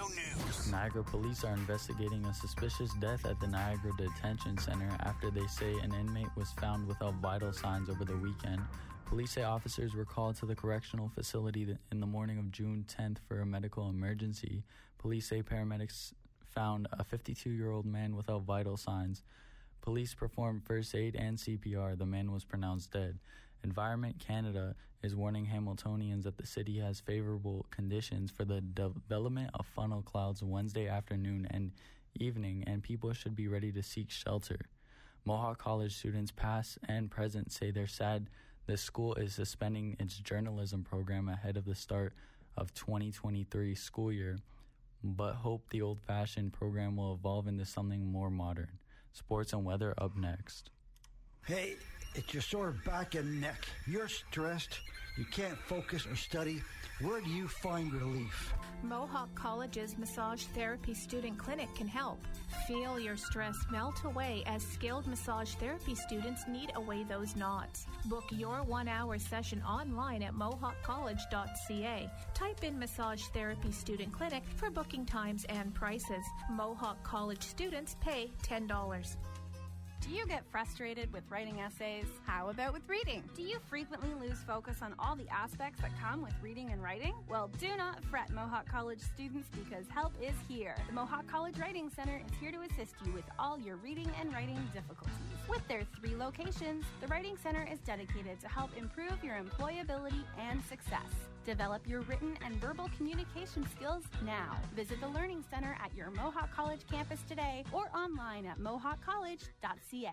News. Niagara police are investigating a suspicious death at the Niagara Detention Center after they say an inmate was found without vital signs over the weekend. Police say officers were called to the correctional facility in the morning of June 10th for a medical emergency. Police say paramedics found a 52-year-old man without vital signs. Police performed first aid and CPR. The man was pronounced dead. Environment Canada is warning Hamiltonians that the city has favorable conditions for the development of funnel clouds Wednesday afternoon and evening, and people should be ready to seek shelter. Mohawk College students past and present say they're sad the school is suspending its journalism program ahead of the start of 2023 school year, but hope the old-fashioned program will evolve into something more modern. Sports and weather up next. Hey, it's your sore back and neck. You're stressed. You can't focus or study. Where do you find relief? Mohawk College's Massage Therapy Student Clinic can help. Feel your stress melt away as skilled massage therapy students knead away those knots. Book your 1-hour session online at mohawkcollege.ca. Type in Massage Therapy Student Clinic for booking times and prices. Mohawk College students pay $10. Do you get frustrated with writing essays? How about with reading? Do you frequently lose focus on all the aspects that come with reading and writing? Well, do not fret, Mohawk College students, because help is here. The Mohawk College Writing Center is here to assist you with all your reading and writing difficulties. With their 3 locations, the Writing Center is dedicated to help improve your employability and success. Develop your written and verbal communication skills now. Visit the Learning Center at your Mohawk College campus today or online at mohawkcollege.ca.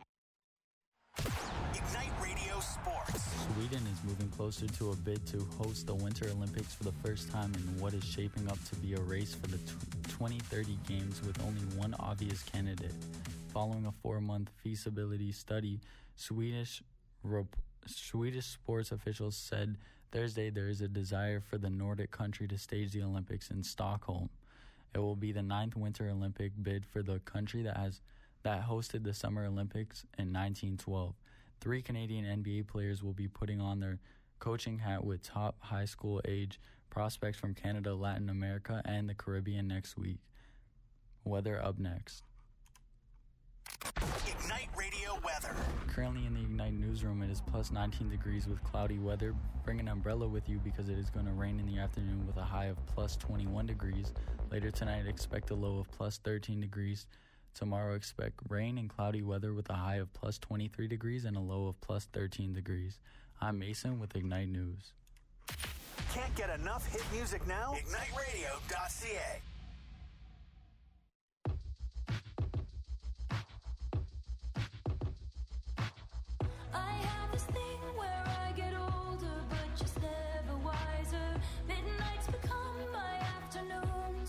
Ignite Radio Sports. Sweden is moving closer to a bid to host the Winter Olympics for the first time in what is shaping up to be a race for the 2030 Games with only one obvious candidate. Following a 4-month feasibility study, Swedish sports officials said Thursday there is a desire for the Nordic country to stage the Olympics in Stockholm. It will be the 9th Winter Olympic bid for the country that hosted the Summer Olympics in 1912. 3 Canadian NBA players will be putting on their coaching hat with top high school age prospects from Canada, Latin America, and the Caribbean next week. Weather up next. Ignite Radio weather. Currently in the Ignite newsroom, it is plus 19 degrees with cloudy weather. Bring an umbrella with you because it is going to rain in the afternoon with a high of plus 21 degrees. Later tonight, expect a low of plus 13 degrees. Tomorrow, expect rain and cloudy weather with a high of plus 23 degrees and a low of plus 13 degrees. I'm Mason with Ignite News. Can't get enough hit music now? IgniteRadio.ca. I have this thing where I get older, but just never wiser. Midnights become my afternoons.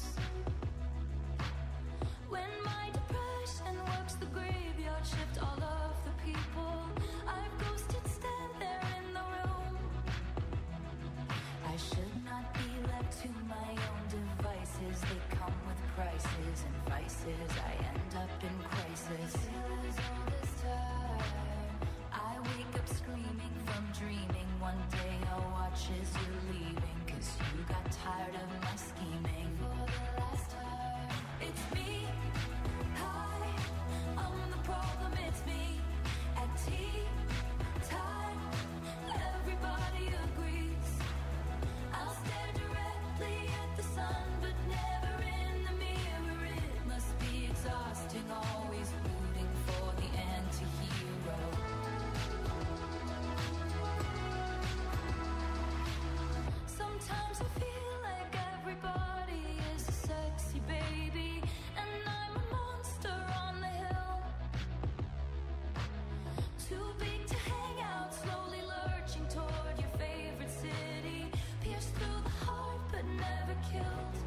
When my depression works the graveyard shift, all of the people I've ghosted stand there in the room. I should not be left to my own devices. They come with prices and vices. I end up in crisis. Feels all this time. I wake up screaming from dreaming. One day I'll watch as you're leaving, 'cause you got tired of my scheming. For the last time, it's me. Hi, I'm the problem, it's me. At tea time, everybody agrees. I'll stare directly at the sun, but never in the mirror. It must be exhausting, always rooting for the anti-hero. Sometimes I feel like everybody is a sexy baby, and I'm a monster on the hill. Too big to hang out, slowly lurching toward your favorite city. Pierced through the heart, but never killed.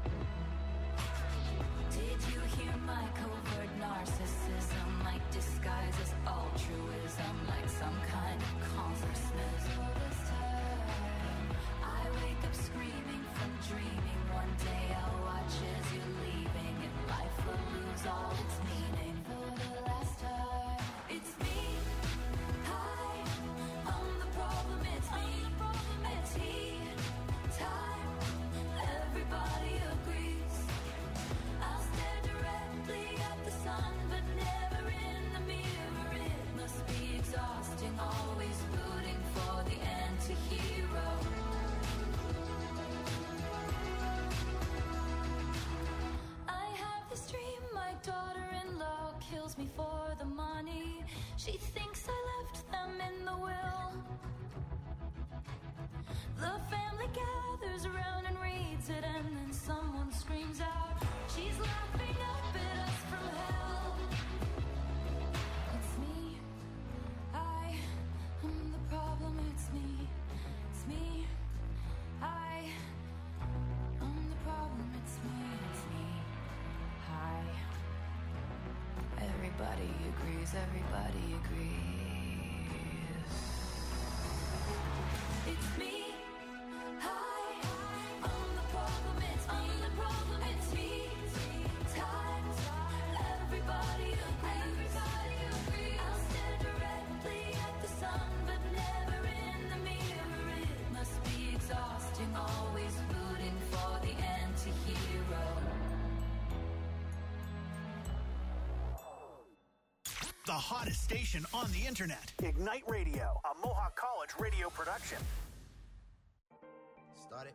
Did you hear my covert narcissism? Like disguise as altruism, like some kind of congressman. All this time, I wake up screaming from dreaming. One day I'll watch as you're leaving, and life will lose all its meaning. For the last time, it's me. Hi, I'm the problem, it's me. At tea time, everybody stories, everybody agrees. It's me. Hi, I'm the problem. It's me. It's me. Times. Everybody agrees. I'll stare directly at the sun, but never in the mirror. It must be exhausting, always rooting for the anti-hero. The hottest station on the internet. Ignite Radio, a Mohawk College radio production. Started.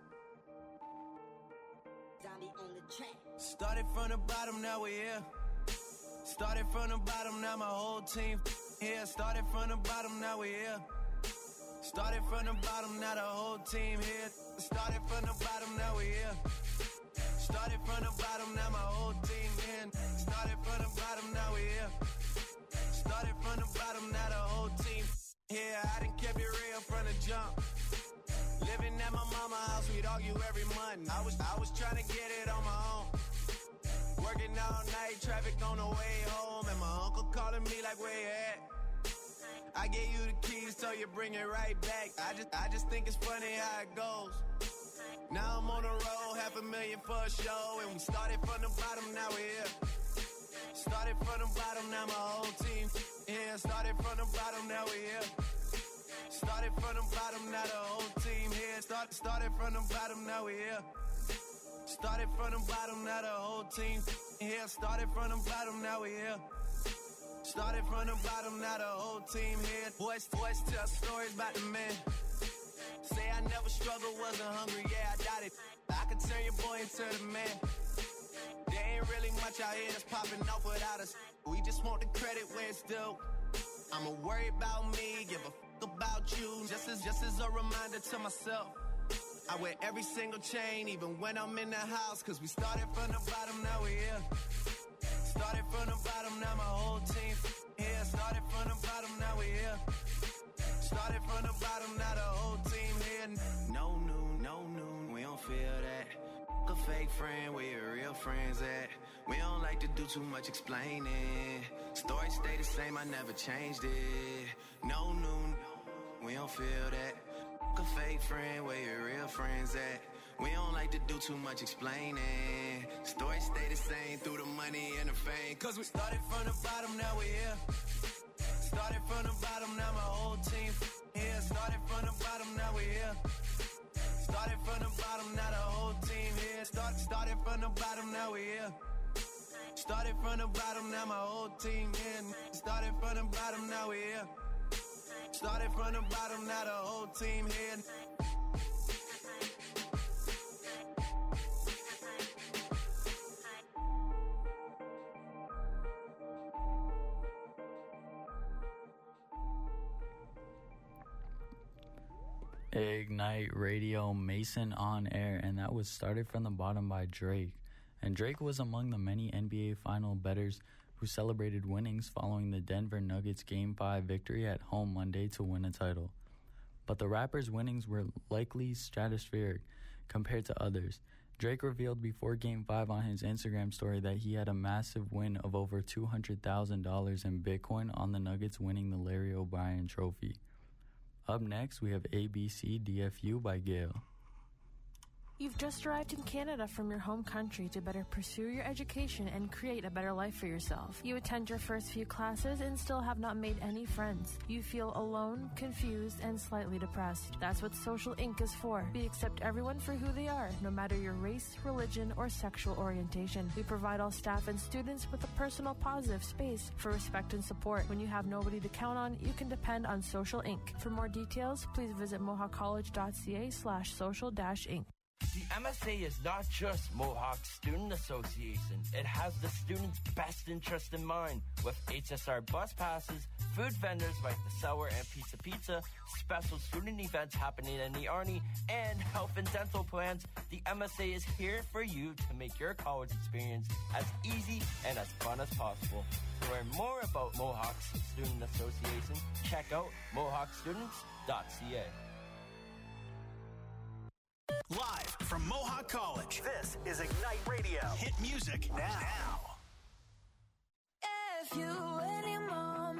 Started from the bottom, now we're here. Started from the bottom, now my whole team here. Started from the bottom, now we're here. Started from the bottom, now the whole team here. Started from the bottom, now we're here. Started from the bottom, now my whole team in. Started from the bottom, now we're here. Started from the bottom, now the whole team here. I done kept it real from the jump. Living at my mama's house, we'd argue every month. I was trying to get it on my own. Working all night, traffic on the way home, and my uncle calling me like, where you at? I gave you the keys, so you bring it right back. I just think it's funny how it goes. Now I'm on the road, $500,000 for a show, and we started from the bottom, now we're here. Started from the bottom, now my whole team here. Started from the bottom, now we're here. Started from the bottom, now the whole team here. Started from the bottom, now we're here. Started from the bottom, now the whole team here. Started from the bottom, now we're here. Started from the bottom, now the whole team here. Boys tell stories about the men. Say I never struggled, wasn't hungry, yeah, I doubt it. I could turn your boy into the man. There ain't really much out here that's popping off without us. We just want the credit where it's due. I'ma worry about me, give a about you, just as a reminder to myself. I wear every single chain, even when I'm in the house, cause we started from the bottom, now we're here. Started from the bottom, now my whole team here. Started from the bottom, now we're here. Started from the bottom, now the whole team here. No noon, we don't feel that. A fake friend, where your real friends at? We don't like to do too much explaining. Stories stay the same, I never changed it. No noon, we don't feel that. A fake friend, where your real friends at? We don't like to do too much explaining. Stories stay the same through the money and the fame. Cause we started from the bottom, now we're here. Started from the bottom, now my whole team here. Started from the bottom, now we're here. Started from the bottom, now the whole team here. Started from the bottom, now we're here. Started from the bottom, now my whole team here. Started from the bottom, now we're here. Started from the bottom, now the whole team here. Ignite Radio, Mason on Air, and that was Started from the Bottom by Drake. And Drake was among the many NBA final bettors who celebrated winnings following the Denver Nuggets Game 5 victory at home Monday to win a title. But the rapper's winnings were likely stratospheric compared to others. Drake revealed before Game 5 on his Instagram story that he had a massive win of over $200,000 in Bitcoin on the Nuggets winning the Larry O'Brien Trophy. Up next, we have ABC DFU by Gail. You've just arrived in Canada from your home country to better pursue your education and create a better life for yourself. You attend your first few classes and still have not made any friends. You feel alone, confused, and slightly depressed. That's what Social Inc. is for. We accept everyone for who they are, no matter your race, religion, or sexual orientation. We provide all staff and students with a personal, positive space for respect and support. When you have nobody to count on, you can depend on Social Inc. For more details, please visit mohawkcollege.ca/social-inc. The MSA is not just Mohawk Student Association. It has the students' best interest in mind. With HSR bus passes, food vendors like the Sour and Pizza, special student events happening in the Arnie, and health and dental plans, the MSA is here for you to make your college experience as easy and as fun as possible. To learn more about Mohawk Student Association, check out mohawkstudents.ca. Live from Mohawk College, this is Ignite Radio. Hit music now. If you any more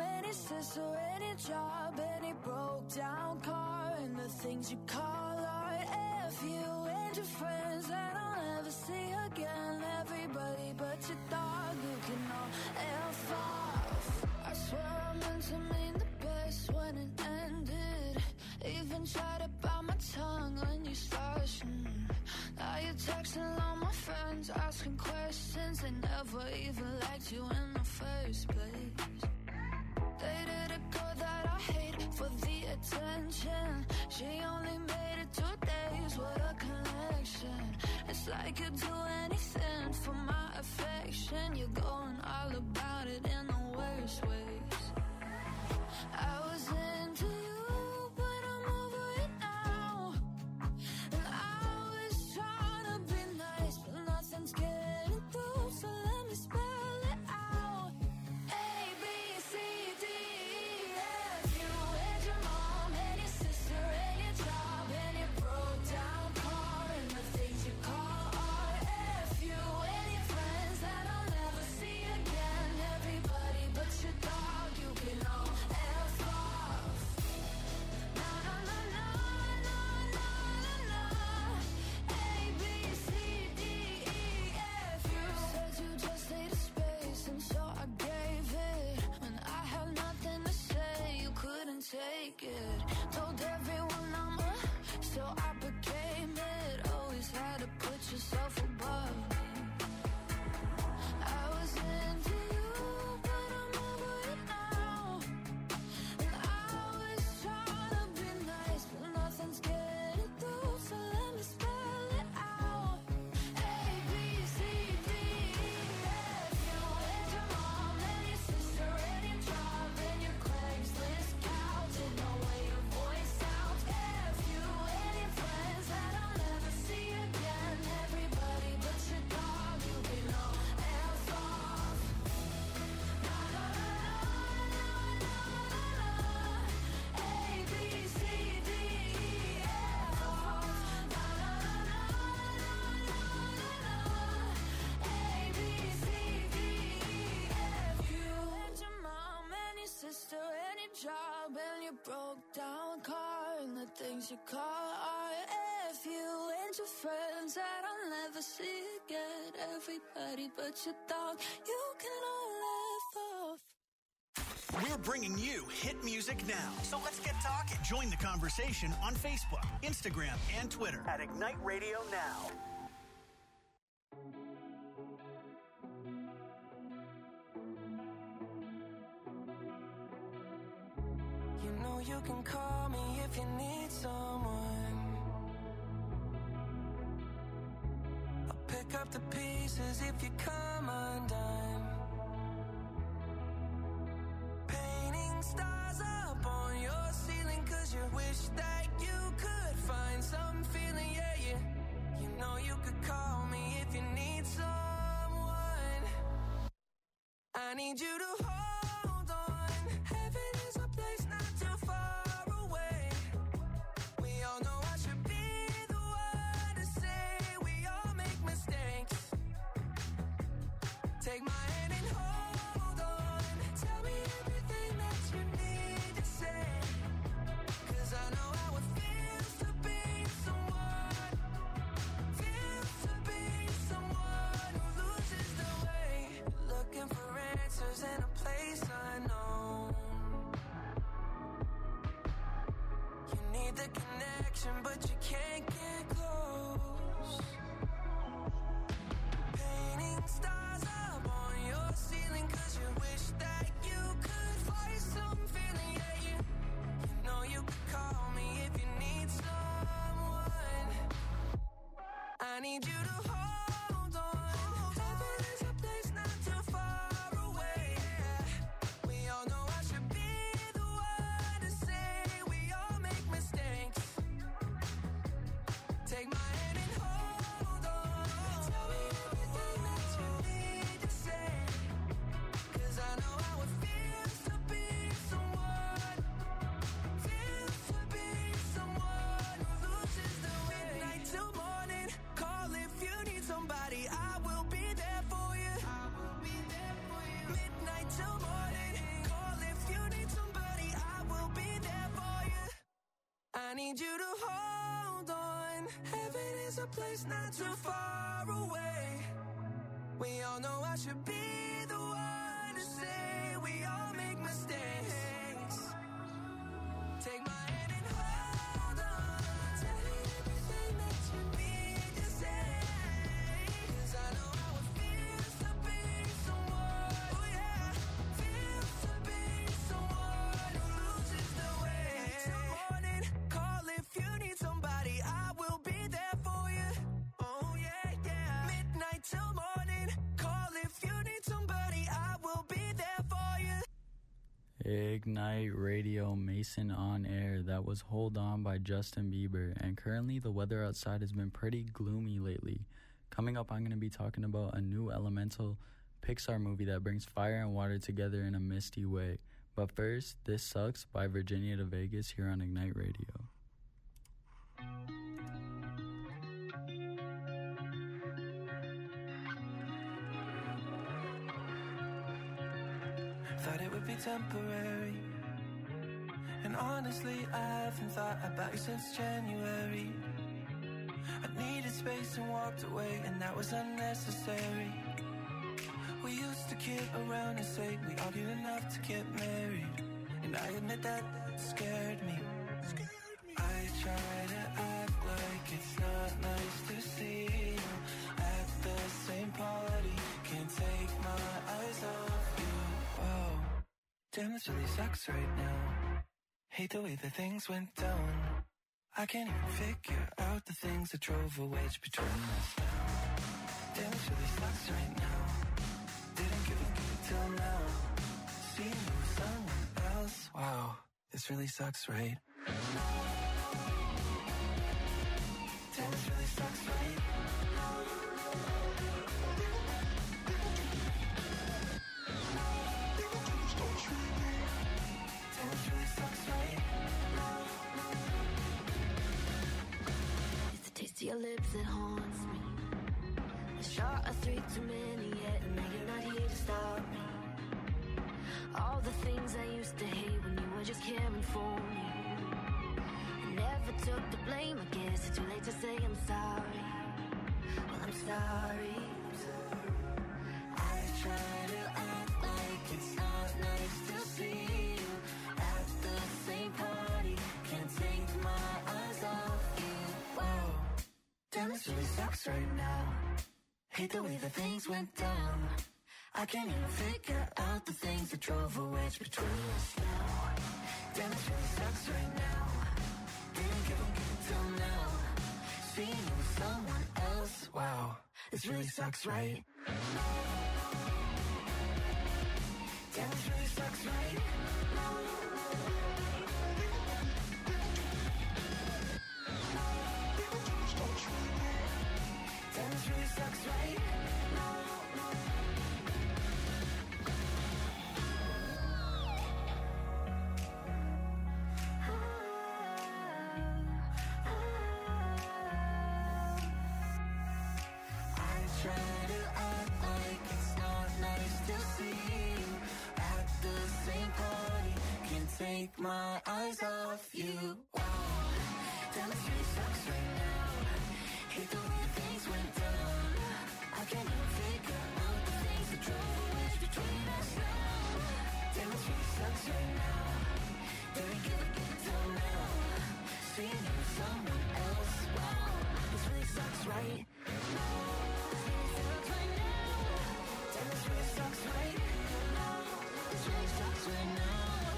sister, any job, any broke down car, and the things you call art. F you and your friends that I'll never see again. Everybody but your dog, you can all F off. I swear I meant to mean the best when it ended. Even tried to bite my tongue when you started. Now you're texting all my friends, asking questions. They never even liked you in the first place. Dated a girl that I hate for the attention. She only made it 2 days with a connection. It's like you'd do anything for my affection. You're going all about it in the worst ways. I was into you, but I'm over it now. And I was trying to be nice, but nothing's getting through. So let me spell it out. A, B, C, D, E, F. You and your mom and your sister and your job and your broke down car and the things you call art. F you and your friends that I'll never see again. Everybody but your dog, you can all F off. Na na na na na na na na. A, B, C, D, E, F. You said you just needed space, and so I gave it. When I had nothing to say, you couldn't take it. Told everyone I'm a, so I became it. Always had to put yourself above me. I was into you, but I'm over it now. And I was trying to be nice, but nothing's getting through. So let me spell it out. A, B, C, D, E, F. You and your mom and your sister and your job and your Craigslist couch and the way your voice sounds. F you and your friends that I'll never see again. Everybody but your dog, you can all F off. Na na na na na na na. A, B, C, D, E, F off. Na na na na na na na. A, B, C, D, E, F. You and your mom and your sister and your job and your broke down car and the things you call art. F you and your friends that I'll never see again. Everybody but your dog, you can all F off. We're bringing you hit music now. So let's get talking. Join the conversation on Facebook, Instagram, and Twitter at Ignite Radio Now. You know you can call me if you need someone. I'll pick up the pieces if you come undone. Painting stars up on your ceiling 'cause you wish that you could find some feeling, yeah, yeah. You know you could call me if you need someone. I need you to hold on. Heaven is a place not too far away. We all know I should be the one to say we all make mistakes. Take my hand and hold on. Tell me everything that you need to say. 'Cause I know how it feels to be someone. Feels to be someone who loses the way. Looking for answers in a place unknown. You need the connection, but you can't get close. Painting stars up on your ceiling 'cause you wish that you could find some feeling, yeah, yeah. You know you could call me if you need someone. I need you to hold on. Heaven is a place not too far away. We all know I should be the one to say we all make mistakes. Take my hand and hold on. Tell me everything that you need to say. 'Cause I know how it feels to be someone. Feels to be someone who loses the way. Night till morning, call if you need there's a place not too far away. We all know I should be the one to say we all make mistakes. Take my hand and hold on. Tell me everything that you need to say. 'Cause I know how it feels to be someone, oh yeah, feels to be someone who loses the way. Till morning, call if you need somebody, I will be there for you. Oh yeah, yeah. Midnight till morning, call if you need somebody, I will be there for you. Ignite Radio, Mason on Air. That was Hold On by Justin Bieber. And currently the weather outside has been pretty gloomy lately. Coming up, I'm going to be talking about a new Elemental Pixar movie that brings fire and water together in a misty way. But first, This Sucks by Virginia to Vegas here on Ignite Radio. Thought it would be temporary, and honestly I haven't thought about you since January. I needed space and walked away, and that was unnecessary. We used to kid around and say we argued enough to get married, and I admit that scared me. I try to act like it's not nice to see you at the same party. Can't take my eyes off you. Whoa, damn, this really sucks right now. Hate the way that things went down. I can't even figure out the things that drove a wedge between us now. Damn, this really sucks right now. Didn't give a till now. Seeing you with someone else. Wow, this really sucks, right? Damn, this really sucks, right? Damn, this really sucks, right? It's the taste of your lips that haunts me. A shot of 3 too many yet, and now you're not here to stop me. All the things I used to hate when you were just caring for me. I never took the blame, I guess it's too late to say I'm sorry. Well, I'm sorry. I try to act like it's not nice to see you at the same party. Can't take my eyes off you. Whoa, damn, this really sucks right now. Hate the way that things went down. I can't even figure out the things that drove a wedge between us now. Damn, this really sucks right now. Didn't give a till now. Seeing you with someone else. Wow, this really sucks, right? Damn, this really sucks, right? Damn, this really sucks, right? Take my eyes off you. Wow, damn, this really sucks right now. Hate the way things went down. I can't even figure out the things that drove a wedge between us now. Damn, this really sucks right now. Didn't give a till now. Seeing you with someone else. Wow, this really sucks, right? This really sucks right now. Damn, this really sucks right now. This really sucks right now.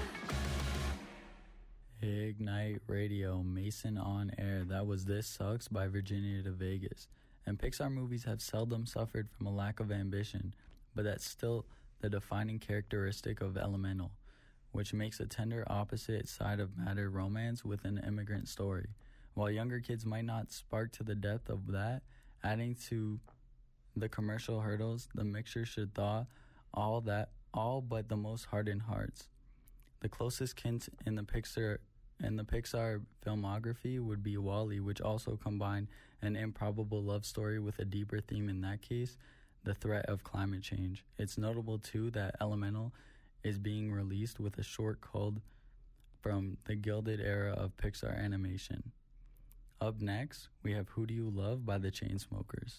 Ignite Radio, Mason on Air. That was This Sucks by Virginia to Vegas. And Pixar movies have seldom suffered from a lack of ambition, but that's still the defining characteristic of Elemental, which makes a tender opposite side of matter romance with an immigrant story. While younger kids might not spark to the depth of that, adding to the commercial hurdles, the mixture should thaw all but the most hardened hearts. The closest kin in the Pixar filmography would be WALL-E, which also combined an improbable love story with a deeper theme, in that case, the threat of climate change. It's notable, too, that Elemental is being released with a short culled from the Gilded Era of Pixar animation. Up next, we have Who Do You Love by the Chainsmokers.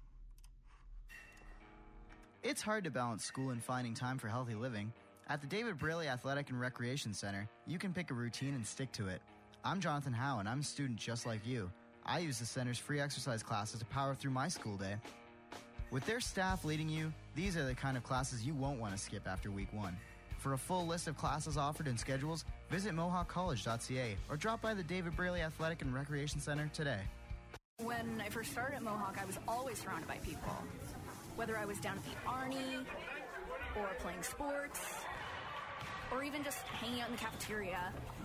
It's hard to balance school and finding time for healthy living. At the David Braley Athletic and Recreation Center, you can pick a routine and stick to it. I'm Jonathan Howe, and I'm a student just like you. I use the center's free exercise classes to power through my school day. With their staff leading you, these are the kind of classes you won't want to skip after week one. For a full list of classes offered and schedules, visit mohawkcollege.ca or drop by the David Braley Athletic and Recreation Center today. When I first started at Mohawk, I was always surrounded by people. Whether I was down at the Arnie, or playing sports, or even just hanging out in the cafeteria.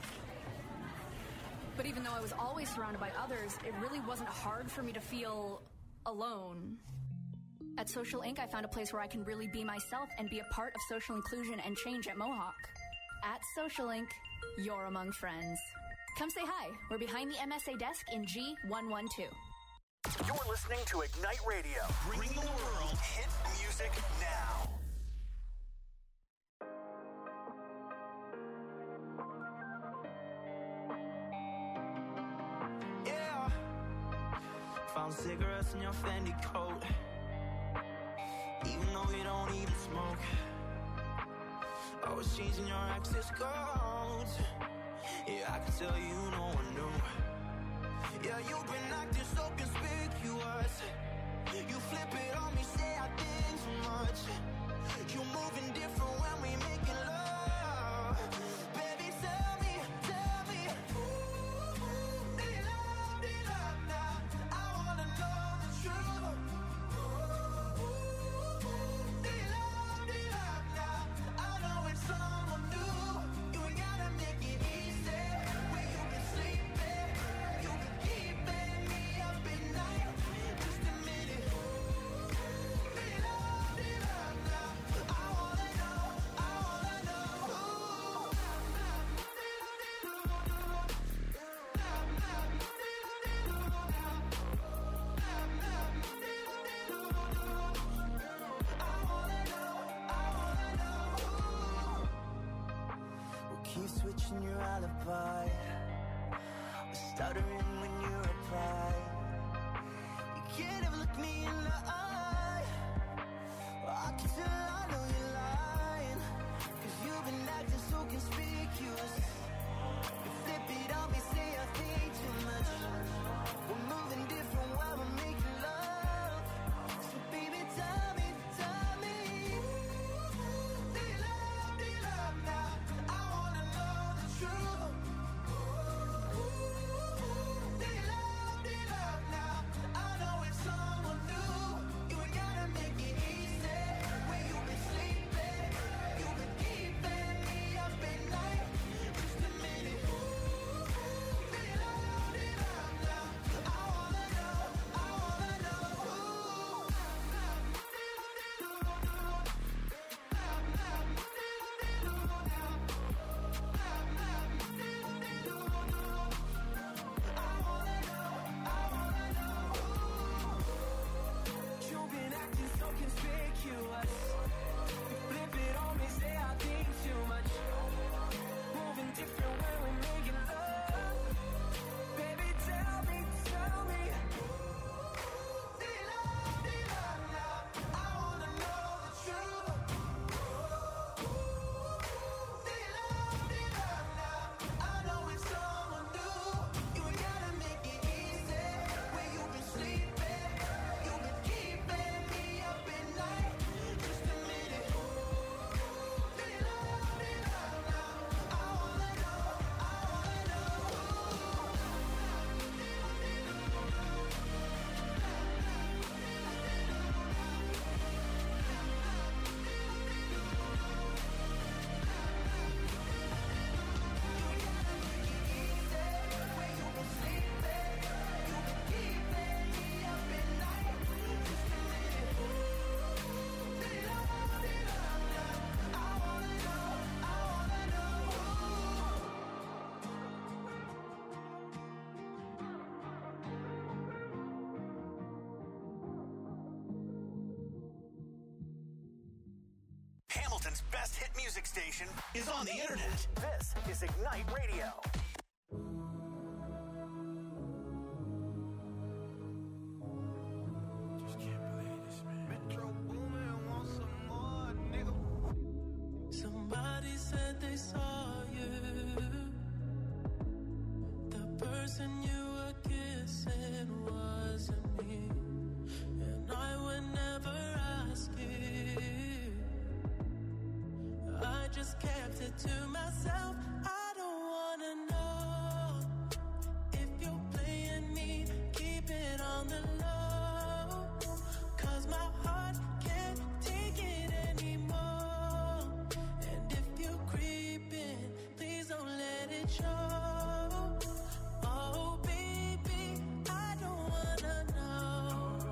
But even though I was always surrounded by others, it really wasn't hard for me to feel alone. At Social Inc., I found a place where I can really be myself and be a part of social inclusion and change at Mohawk. At Social Inc., you're among friends. Come say hi. We're behind the MSA desk in G112. You're listening to Ignite Radio, bringing the world hit music now. Yeah, found cigarettes in your Fendi coat, even though you don't even smoke. I was changing your access codes. Yeah, I can tell you no one knew. Yeah, you've been acting so conspicuous. You flip it on me, say I think too much. You're moving different when we making love. Baby, tell me, ooh, they love now. I wanna know the truth. Ooh, they love now. I know it's someone new. You ain't gotta make it easy. Where you been sleeping, you been keeping me up at night. Just a minute. They love now. I wanna know. We'll keep switching your alibi. We're stuttering when you reply. You can't ever look me in the eye. I can tell I know you're lying. 'Cause you've been acting so conspicuous. You flip it on me, say I think too much. We're moving different while we're making love. So baby, tell me. They love now. I wanna know the truth. They love now. I know it's someone new. You ain't gotta make it easy. Where you been sleeping, you been keeping me up at night. Just a minute. They love now. I wanna know. You've been acting so conspicuous. You flip it on me, say I think too much. Moving different when we're making love. Baby, tell me. They love now. I wanna know the truth. They love now. I know it's someone new. You ain't gotta make it easy. Where you been sleeping, you been keeping me up at night. Just a minute. They love now. I wanna know. Hamilton's best hit music station is on the internet. This is Ignite Radio. that they saw you. The person you were kissing wasn't me, and I would never ask you. I just kept it to myself. I don't wanna know if you're playing me. Keep it on the low, 'cause my heart can't take it anymore. And if you're creeping, please don't let it show. Oh baby, I don't wanna know.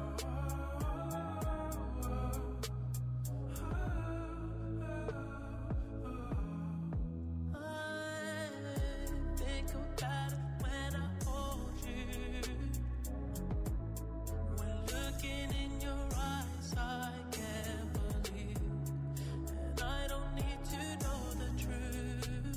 I think about it when I hold you. When looking in your eyes, I can't believe. And I don't need to know the truth.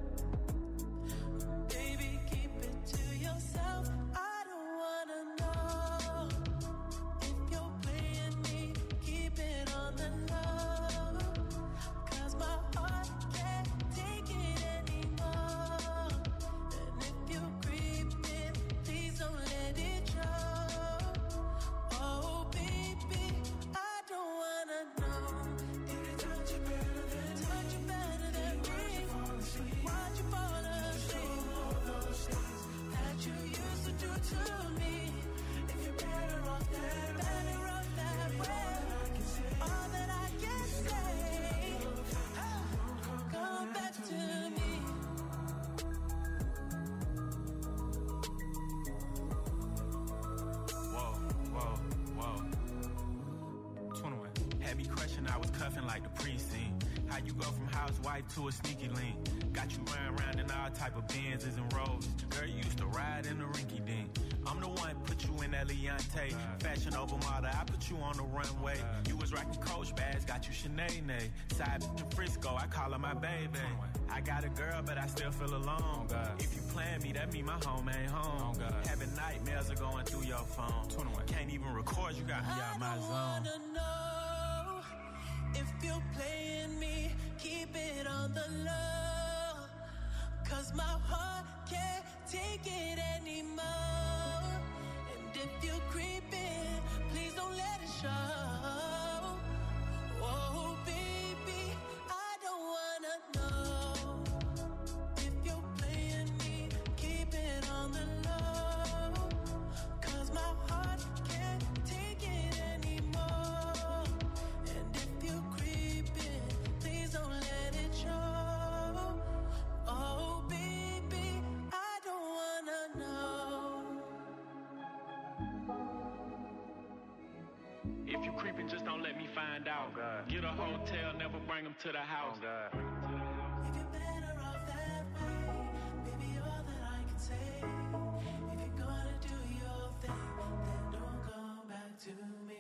Baby, keep it to yourself. I don't wanna know if you're playing me. Keep it on the low, 'cause my heart can't take it anymore. And if you're creeping, please don't let it show. Oh baby, I don't wanna know. Did it touch you better than me? Why'd you fall asleep? All those things that you used to do to me. If you're better off that way, all that I can say, come back to me. Whoa. 21. Had me crushing, I was cuffing like the precinct. How you go from housewife to a sneaky link? Got you running around in all type of Benzes and Rolls. Girl, you used to ride in the rinky dink. I'm the one put you in that Leontay. Fashion over model, I put you on the runway. You was rocking Coach bags, got you Sinead. Side bitch in Frisco, I call her my baby. I got a girl, but I still feel alone. If you plan me, that mean my home ain't home. Having nightmares are going through your phone. Can't even record, you got me out my zone. I wanna know if you're playing me. Keep it on the low, 'cause my heart can't take it anymore. And if you're creeping, please don't let it show. Oh baby, I don't wanna know if you're playing me. Keep it on the low, 'cause my heart can't take it anymore. And if you're creeping, please don't let it show. Oh baby, I don't wanna know. If you creeping, just don't let me find out. Get a hotel, never bring them to the house. If you're better off that way, baby, all that I can say. If you're gonna do your thing, then don't come back to me.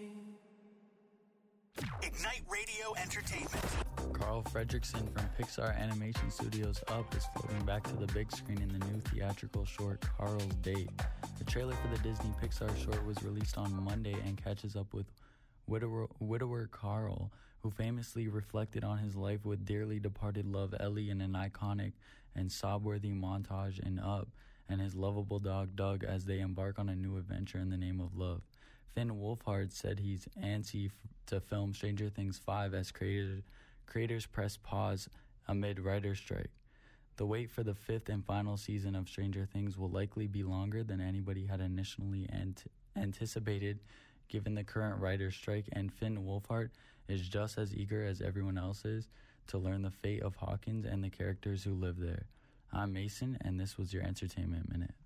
Ignite Radio Entertainment. Carl Fredricksen from Pixar Animation Studios Up is floating back to the big screen in the new theatrical short Carl's Date. The trailer for the Disney Pixar short was released on Monday and catches up with widower Carl, who famously reflected on his life with dearly departed love Ellie in an iconic and sob-worthy montage in Up, and his lovable dog Doug as they embark on a new adventure in the name of love. Finn Wolfhard said he's antsy to film Stranger Things 5 as creators press pause amid writer's strike. The wait for the 5th and final season of Stranger Things will likely be longer than anybody had initially anticipated, given the current writer's strike, and Finn Wolfhard is just as eager as everyone else is to learn the fate of Hawkins and the characters who live there. I'm Mason, and this was your Entertainment Minute.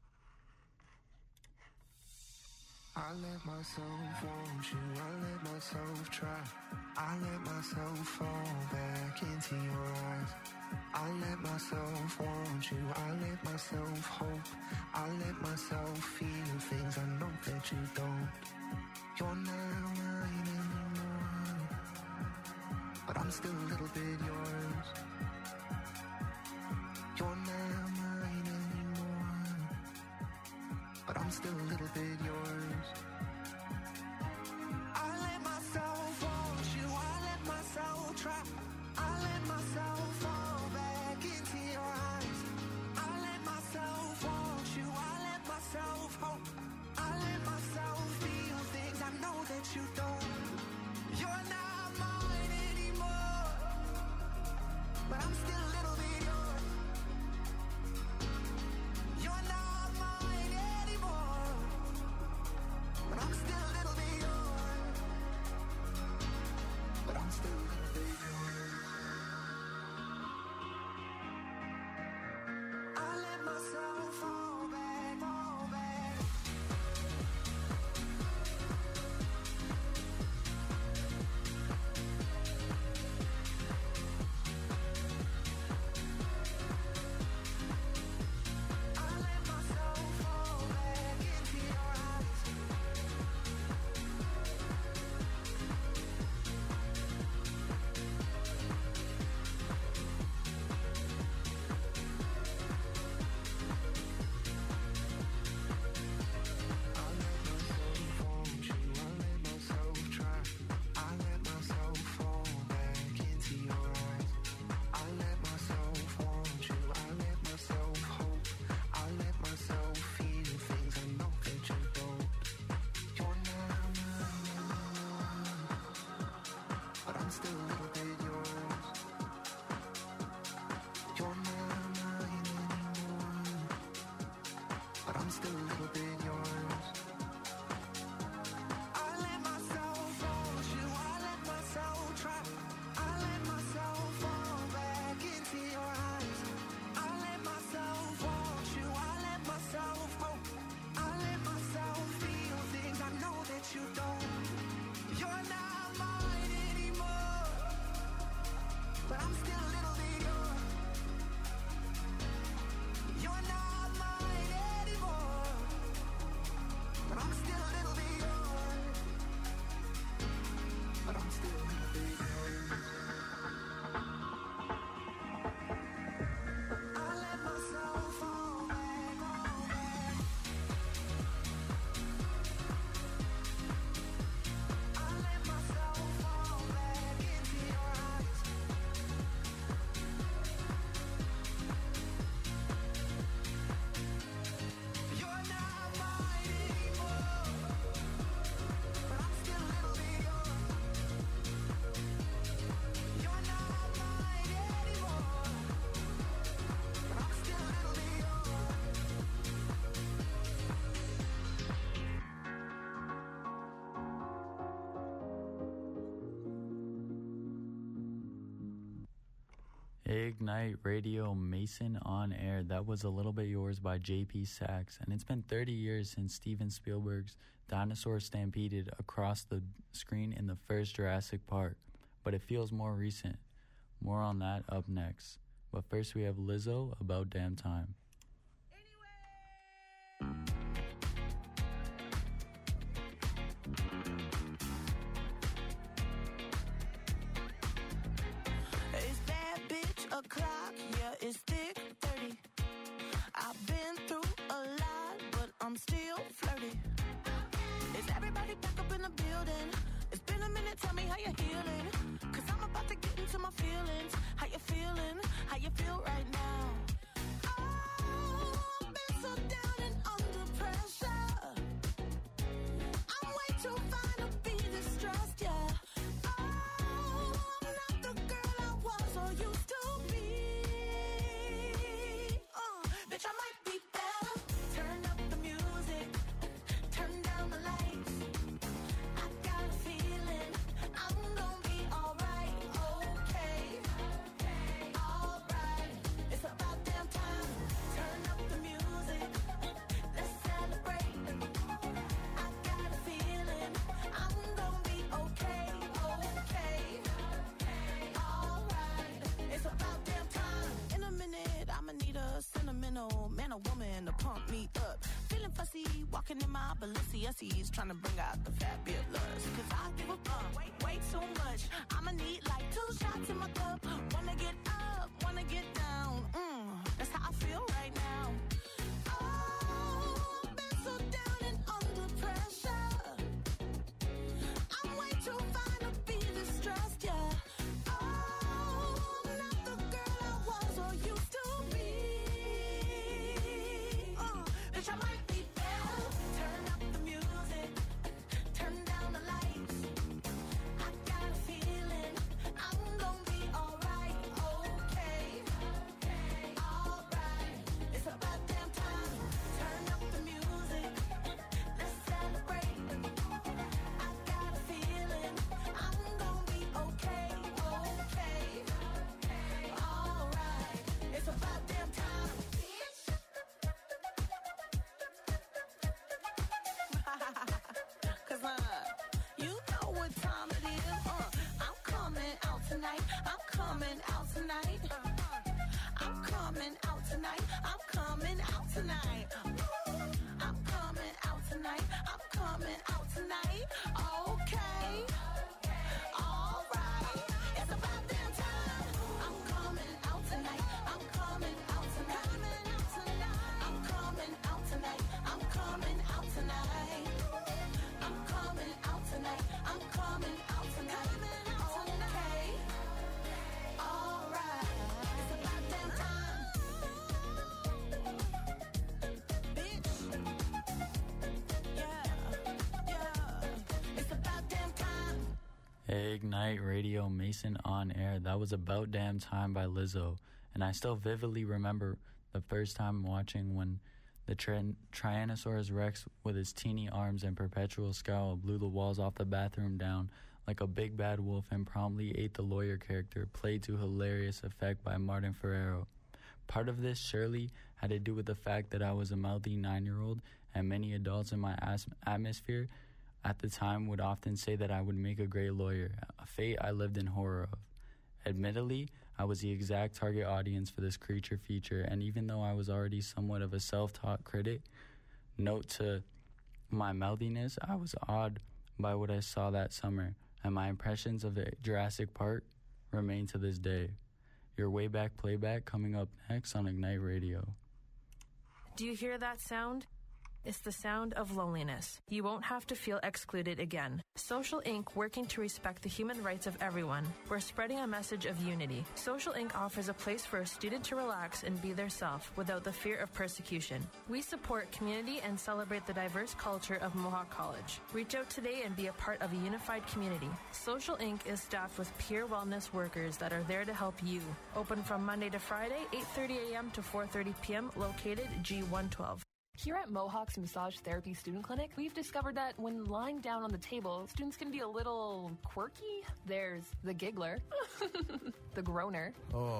I let myself want you, I let myself try. I let myself fall back into your eyes. I let myself want you, I let myself hope. I let myself feel things I know that you don't. You're not mine anymore, but I'm still a little bit yours. You're not mine anymore, but I'm still a little bit yours. I let myself want you, I let myself try. I let myself fall back you don't. You're not mine anymore, but I'm still a little bit yours. You're not mine anymore, but I'm still a little bit yours. But I'm still a little bit yours. I let myself fall back, fall back. I let myself fall back into your eyes. You're not mine anymore, but I'm still a little bit yours. You're not mine anymore, but I'm still a little bit yours. Ignite Radio Mason on Air. That was A Little Bit Yours by J.P. Sachs. And it's been 30 years since Steven Spielberg's dinosaurs stampeded across the screen in the first Jurassic Park. But it feels more recent. More on that up next. But first we have Lizzo, About Damn Time. Is that bitch o'clock? Yeah, it's thick 30. I've been through a lot, but I'm still flirty. Is everybody back up in the building? It's been a minute, tell me how you're healing. Cause I'm about to get into my feelings. How you feeling? How you feel right now? Oh, I've been so down and under pressure. I'm way too fine to be distressed, yeah. Oh, I'm not the girl I was or used to be. Bitch, I might be better. Turn up the music, turn down the lights. I got a feeling I'm gonna be alright, okay, alright. It's about damn time. Turn up the music, let's celebrate. I got a feeling I'm gonna be okay, alright. It's about damn time. In a minute, I'ma need a sentimental man or woman to pump me up. Feeling fussy, walking in my Balenciennes, trying to bring out the fabulous. Cause I give a fuck way too much. I'ma need like 2 shots in my cup. Wanna get up, wanna get down. That's how I feel right now. Oh, I've been so down and under pressure. I'm way too fine to be distressed, yeah. Oh, I'm not the girl I was or used to be. Bitch, I might be better. Turn up the music, turn down the lights. I got a feeling I'm gonna be alright, okay, alright. It's about damn time. Turn up the music, let's celebrate. I got a feeling I'm gonna be okay, alright. It's about damn time. Cause you know what time it is. I'm coming out tonight. I'm coming out tonight. I'm coming out tonight. I'm coming out tonight. I'm coming out tonight. I'm coming out tonight. Okay. Alright. It's about damn time. I'm coming out tonight. I'm coming out tonight. I'm coming out tonight. I'm coming out tonight. I'm coming out tonight. I'm coming out tonight. Okay. Alright. It's about damn time. Bitch. Yeah. It's about damn time. Ignite Radio Mason on Air. That was About Damn Time by Lizzo. And I still vividly remember the first time watching when the Tyrannosaurus Rex with his teeny arms and perpetual scowl blew the walls off the bathroom down like a big bad wolf and promptly ate the lawyer character, played to hilarious effect by Martin Ferrero. Part of this surely had to do with the fact that I was a mouthy 9-year-old and many adults in my atmosphere at the time would often say that I would make a great lawyer, a fate I lived in horror of. Admittedly, I was the exact target audience for this creature feature, and even though I was already somewhat of a self-taught critic, note to my mouthiness, I was awed by what I saw that summer, and my impressions of the Jurassic Park remain to this day. Your way back playback coming up next on Ignite Radio. Do you hear that sound? It's the sound of loneliness. You won't have to feel excluded again. Social Inc., working to respect the human rights of everyone. We're spreading a message of unity. Social Inc. offers a place for a student to relax and be their self without the fear of persecution. We support community and celebrate the diverse culture of Mohawk College. Reach out today and be a part of a unified community. Social Inc. is staffed with peer wellness workers that are there to help you. Open from Monday to Friday, 8:30 a.m. to 4:30 p.m., located G112. Here at Mohawk's Massage Therapy Student Clinic, we've discovered that when lying down on the table, students can be a little quirky. There's the giggler, the groaner,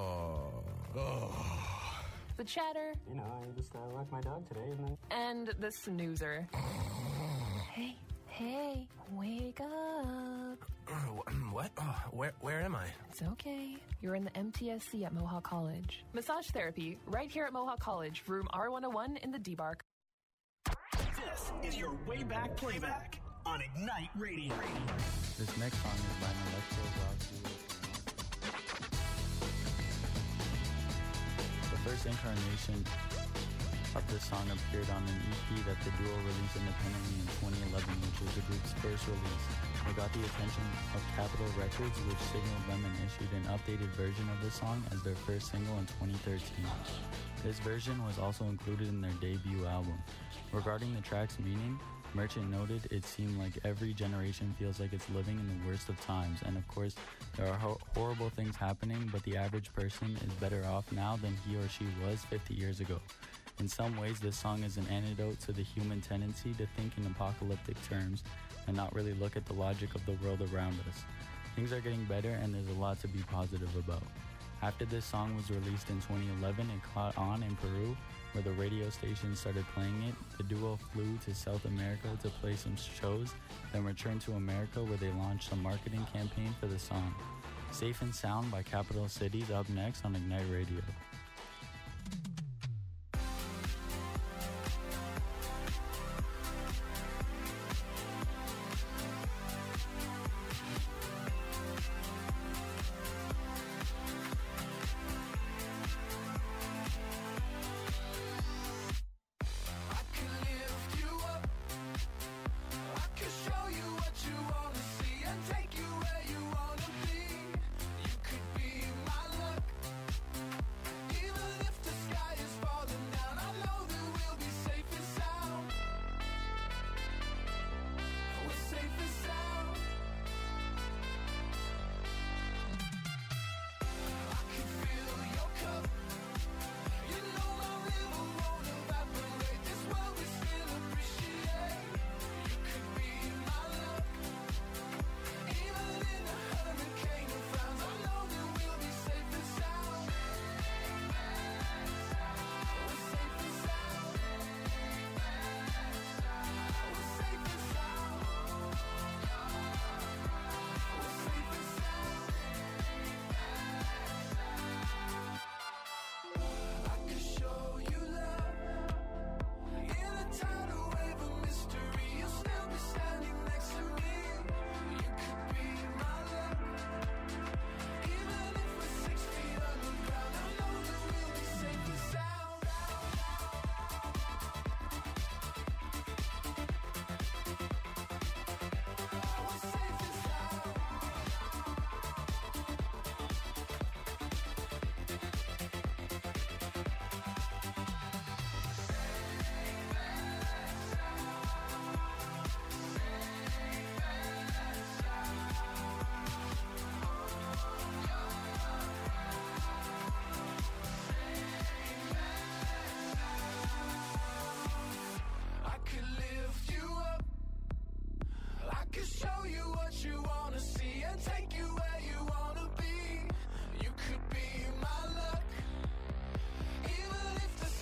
the chatter, I just walked my dog today and the snoozer. Hey, wake up. What? Where am I? It's okay. You're in the MTSC at Mohawk College. Massage therapy, right here at Mohawk College, room R101 in the D-Bark. This is your way back playback on Ignite Radio. This next song is by an electro rock duo. The first incarnation of this song appeared on an EP that the duo released independently in 2011, which was the group's first release. They got the attention of Capitol Records, which signaled them and issued an updated version of the song as their first single in 2013. This version was also included in their debut album. Regarding the track's meaning, Merchant noted, it seemed like every generation feels like it's living in the worst of times, and of course, there are horrible things happening, but the average person is better off now than he or she was 50 years ago. In some ways, this song is an antidote to the human tendency to think in apocalyptic terms and not really look at the logic of the world around us. Things are getting better, and there's a lot to be positive about. After this song was released in 2011, it caught on in Peru, where the radio station started playing it. The duo flew to South America to play some shows, then returned to America where they launched a marketing campaign for the song. Safe and Sound by Capital Cities up next on Ignite Radio.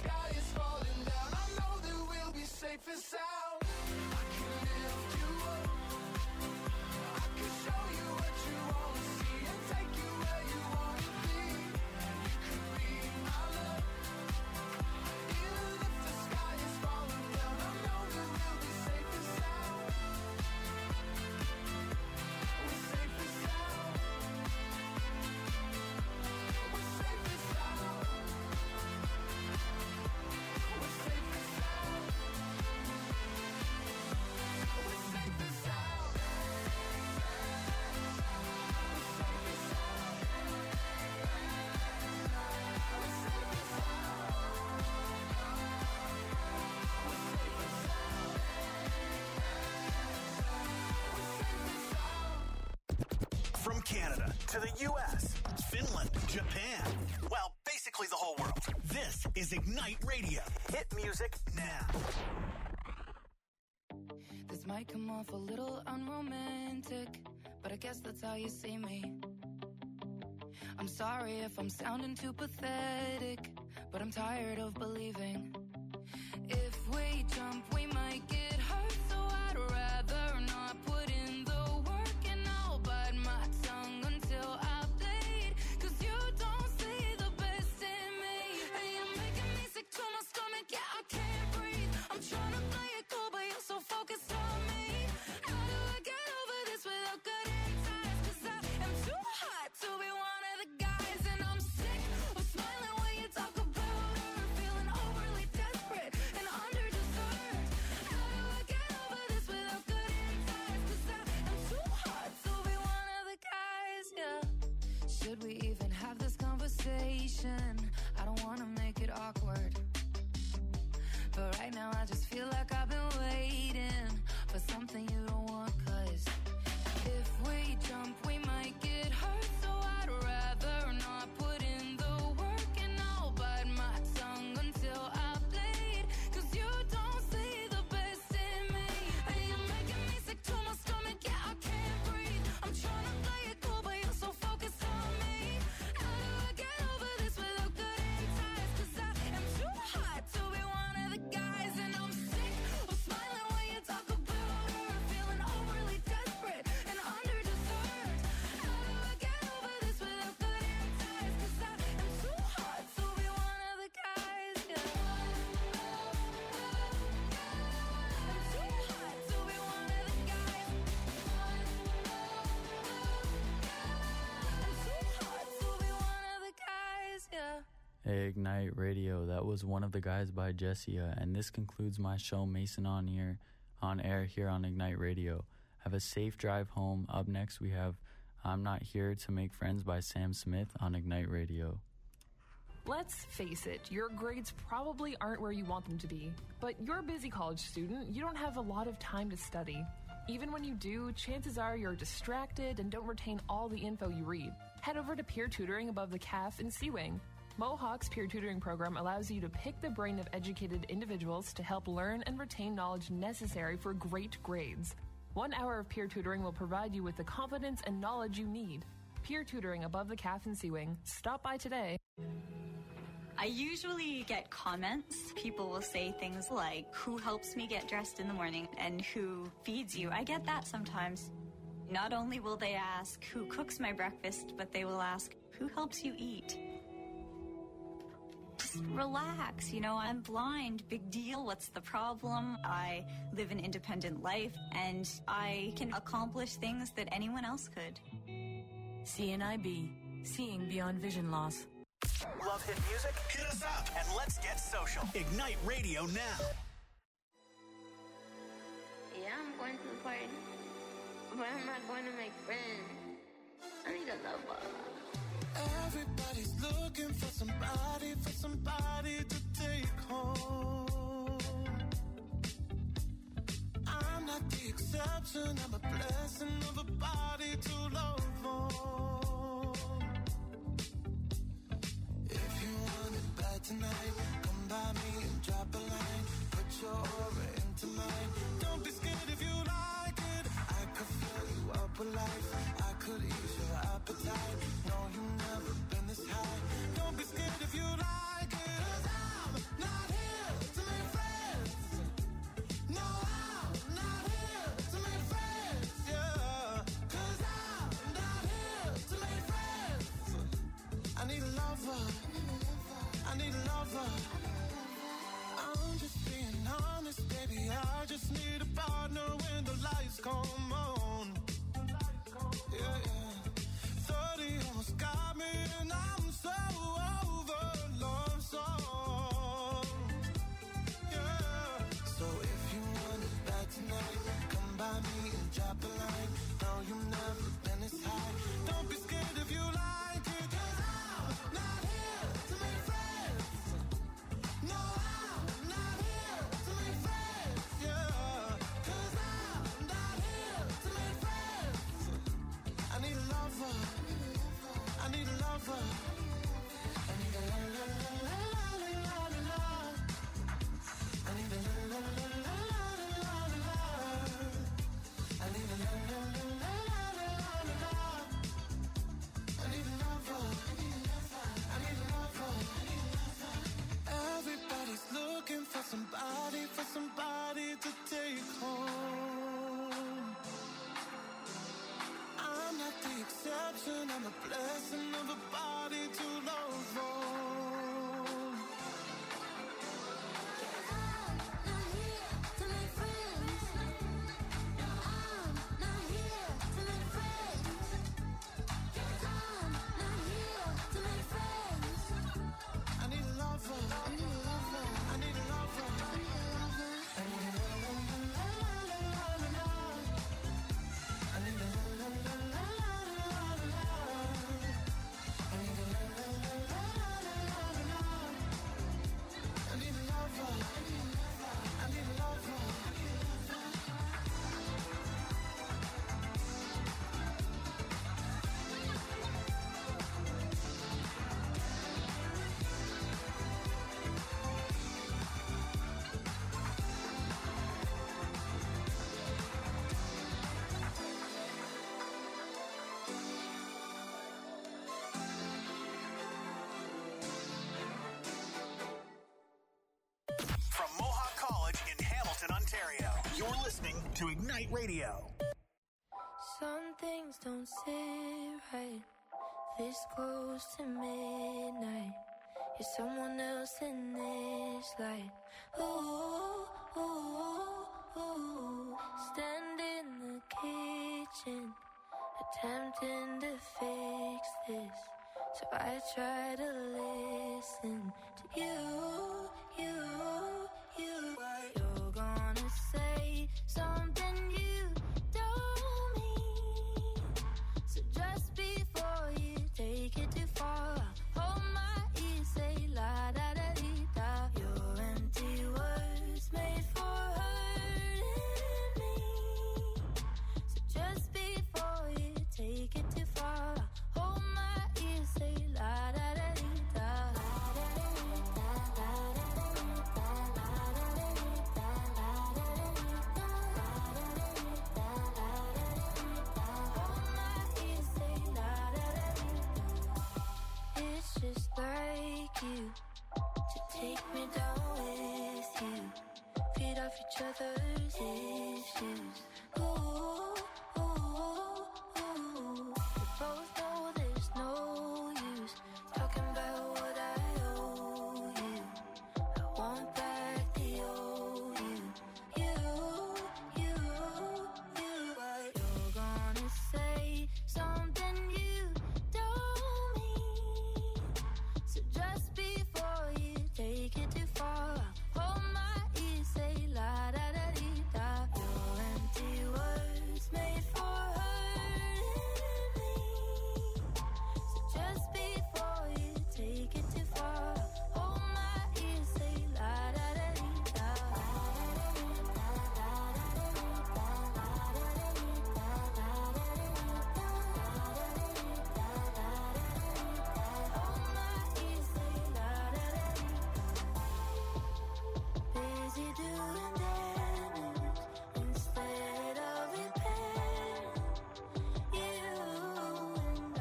Safe and sound. I can lift you up. to the U.S., Finland, Japan. Well, basically the whole world. This is Ignite Radio. Hit music now. This might come off a little unromantic, but I guess that's how you see me. I'm sorry if I'm sounding too pathetic, but I'm tired of believing. If we jump, we might get hurt, so I'd rather not put in the work, and I'll bite my tongue until I bleed, 'cause you don't see the best in me. And you're making me sick to my stomach, yeah, I can't breathe. I'm trying to play it cool, but you're so focused on me. How do I get over this without cutting ties? 'Cause I am too hot to be one of the guys, and I'm sick of smiling when you talk about her, feeling overly desperate and underdeserved. How do I get over this without cutting ties? 'Cause I am too hot to be one of the guys, yeah. Should we even have this conversation? I don't wanna make it awkward, but right now I just feel like I've been waiting for something you don't want. 'Cause if we jump, we might get hurt, so I'd rather not put in the work, and I'll bite my tongue until I bleed, 'cause you don't see the best in me. And you're making me sick to my stomach, yeah, I can't breathe. I'm trying to play it cool, but you're so focused on me. How do I get over this without cutting ties? 'Cause I am too hot to be one of the guys, and I'm sick of smiling when you talk about her, feeling overly desperate and underdeserved. How do I get over this without cutting ties? 'Cause I am too hot to be one of the guys, yeah. I'm too hot to be one of the guys. I'm too hot to be one of the guys, yeah. Hey, Ignite Radio. That was One of the Guys by Jessia, and this concludes my show, Mason on air here on Ignite Radio. Have a safe drive home. Up next, we have I'm Not Here to Make Friends by Sam Smith on Ignite Radio. Let's face it, your grades probably aren't where you want them to be. But you're a busy college student, you don't have a lot of time to study. Even when you do, chances are you're distracted and don't retain all the info you read. Head over to Peer Tutoring above the CAF in Sea-Wing. Mohawk's peer tutoring program allows you to pick the brain of educated individuals to help learn and retain knowledge necessary for great grades. 1 hour of peer tutoring will provide you with the confidence and knowledge you need. Peer Tutoring above the CAF in Sea-Wing. Stop by today. I usually get comments. People will say things like, who helps me get dressed in the morning and who feeds you? I get that sometimes. Not only will they ask who cooks my breakfast, but they will ask, who helps you eat? Just relax, I'm blind, big deal, what's the problem? I live an independent life and I can accomplish things that anyone else could. CNIB, seeing beyond vision loss. Love hit music? Hit us up and let's get social. Ignite Radio now. Yeah, I'm going to the party, but I'm not going to make friends. I need a lover. Everybody's looking for somebody to take home. I'm not the exception, I'm a blessing of a body to love on. If you want it bad tonight, come by me and drop a line. Put your aura into mine. Don't be scared if you like it. I could fill you up with life. I could ease your appetite. No, you've never been this high. Don't be scared if you like it. 'Cause I'm not here to make friends. No, I'm not here to make friends, yeah. 'Cause I'm not here to make friends. I need a lover. I need a lover. I'm just being honest, baby. I just need a partner when the lights come on. Yeah, yeah. 30 almost got me and I'm so over love song. Yeah. So if you want it bad tonight, come by me and drop a line. No, you've never been this high. Don't be scared if you like it. 'Cause I'm not here to make friends. No, I'm not here to make friends. Yeah. 'Cause I'm not here to make friends. I need a lover. Ignite Radio. Some things don't sit right. This close to midnight. You're someone else in this light. Ooh, ooh, ooh. Stand in the kitchen, attempting to fix this. So I try to listen to you. You're gonna say something you don't mean. So just before you take it too far, hold my ear, say la da da dee da. Your empty words made for hurting me. So just before you take it too far, hold my ear, say la da da dee da. It's just like you to take me down with you, feed off each other's issues. Ooh, ooh, ooh. We both know there's no use talking about what I owe you. I want back the old you. You're gonna say something you don't mean. So just before you take it too far, hold my ear, say la da da dee da. Your empty words made for hurting me. So just before you take it too far, hold my ear, say la da da dee da. Busy doing damage instead of repairing. You and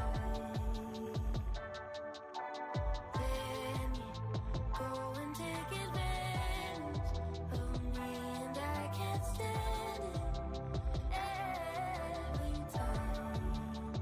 then you go and take advantage of me, and I can't stand it every time.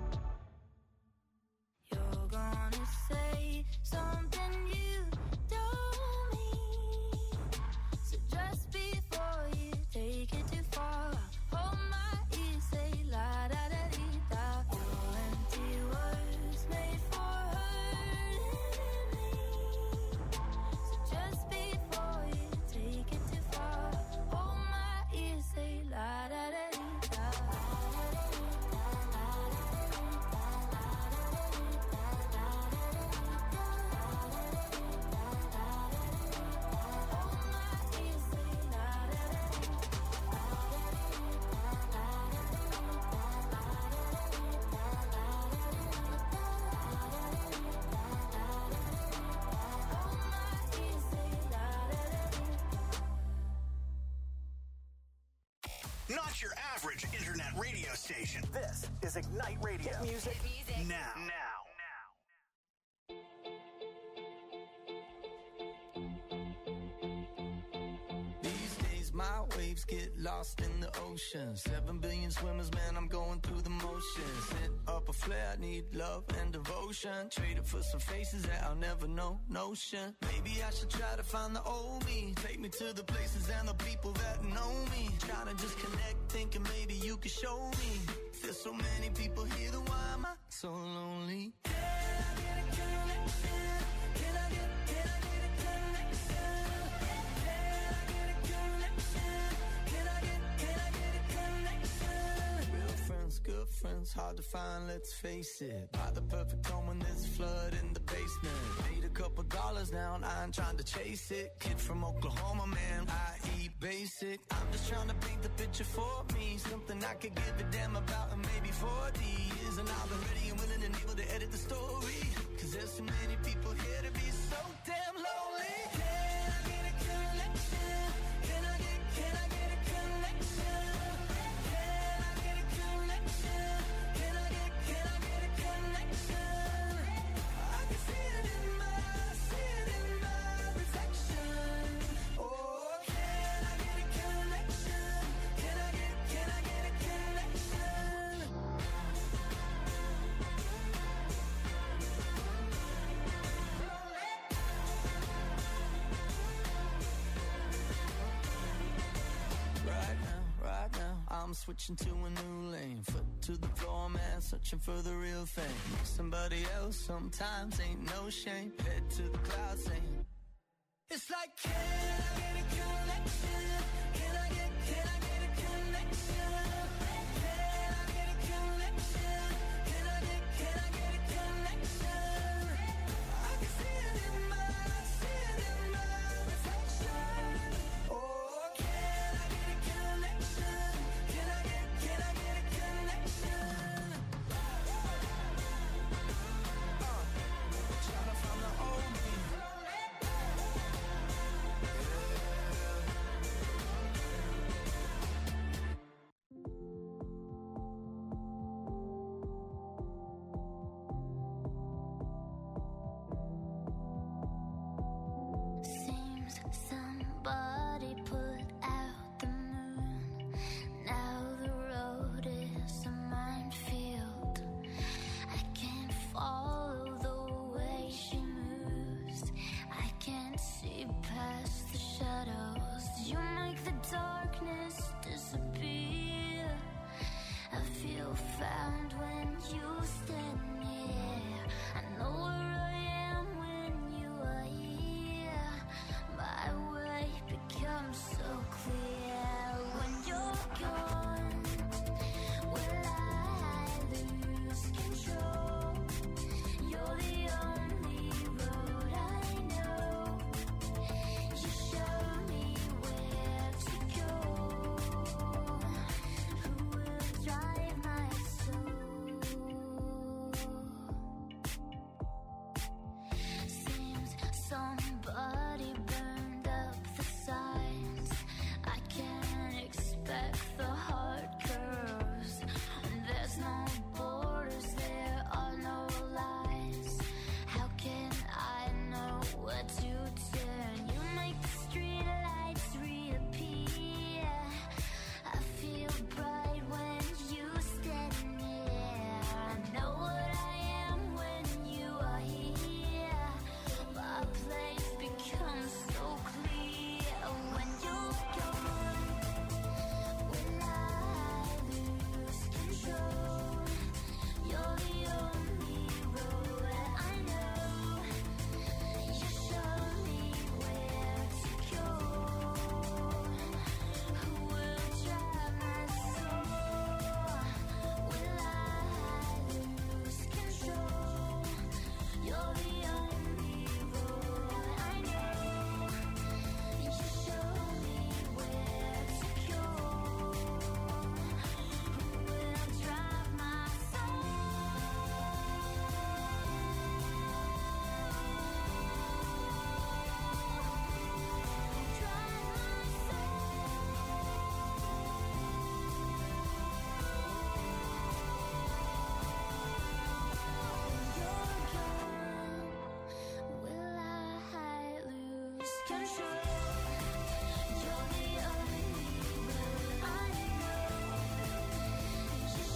You're gonna say something you don't mean. So just before you take it too far, hold my ear, say la da da dee da. Your empty words made for hurting me. So just before you take it too far, hold my ear, say la da da dee da. Not your average internet radio station. This is Ignite Radio. Hit music now. These days my waves get lost in the ocean. 7 billion swimmers, man, I'm going through the motions. Lit up a flare, need love and devotion. Traded for some faces that I'll never know, notion. Maybe I should try to find the old me. Take me to the places and the people that know me. Trying to just connect, thinking maybe you could show me. There's so many people here, then why am I so lonely? Can I get a connection? Can I get a connection? Can I get a connection? Can I get a connection? Real friends, good friends, hard to find, let's face it. Buy the perfect home when there's a flood in the basement. Made a couple dollars now and I ain't trying to chase it. Kid from Oklahoma, man, I eat basic. I'm just trying to paint the picture for me. Something I could give a damn about in maybe 40 years. And I've been ready and willing and able to edit the story. Cause there's so many people here to be so damn lonely. Can I get a connection? Can I get a connection? Can I get a connection? Can I get a connection? I can see it in my reflection. Oh, can I get a connection? Can I get I'm switching to a new lane. Foot to the floor, man, searching for the real thing. Somebody else sometimes ain't no shame. Head to the clouds saying, it's like, can I get a connection? Can I get a connection? Can I get a connection? Can I get a connection? I can see it in my reflection. Oh, can I get a connection? Can I get a connection? Trying to find the old me. Seems somebody put out the moon. Now the road is a minefield. I can't follow the way she moves. I can't see past the shadows. You make the darkness disappear. I feel found when you stand near.